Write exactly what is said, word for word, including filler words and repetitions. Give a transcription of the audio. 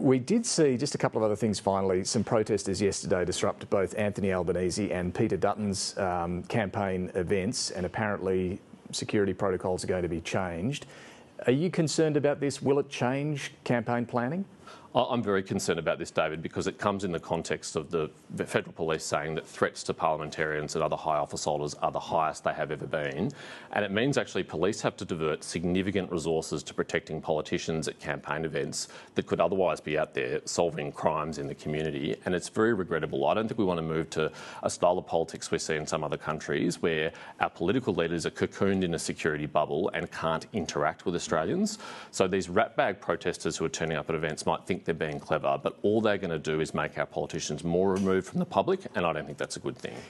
We did see, just a couple of other things finally, some protesters yesterday disrupt both Anthony Albanese and Peter Dutton's um, campaign events, and apparently security protocols are going to be changed. Are you concerned about this? Will it change campaign planning? I'm very concerned about this, David, because it comes in the context of the Federal Police saying that threats to parliamentarians and other high office holders are the highest they have ever been. And it means actually police have to divert significant resources to protecting politicians at campaign events that could otherwise be out there solving crimes in the community. And it's very regrettable. I don't think we want to move to a style of politics we see in some other countries where our political leaders are cocooned in a security bubble and can't interact with Australians. So these ratbag protesters who are turning up at events might think they're being clever, but all they're going to do is make our politicians more removed from the public, and I don't think that's a good thing.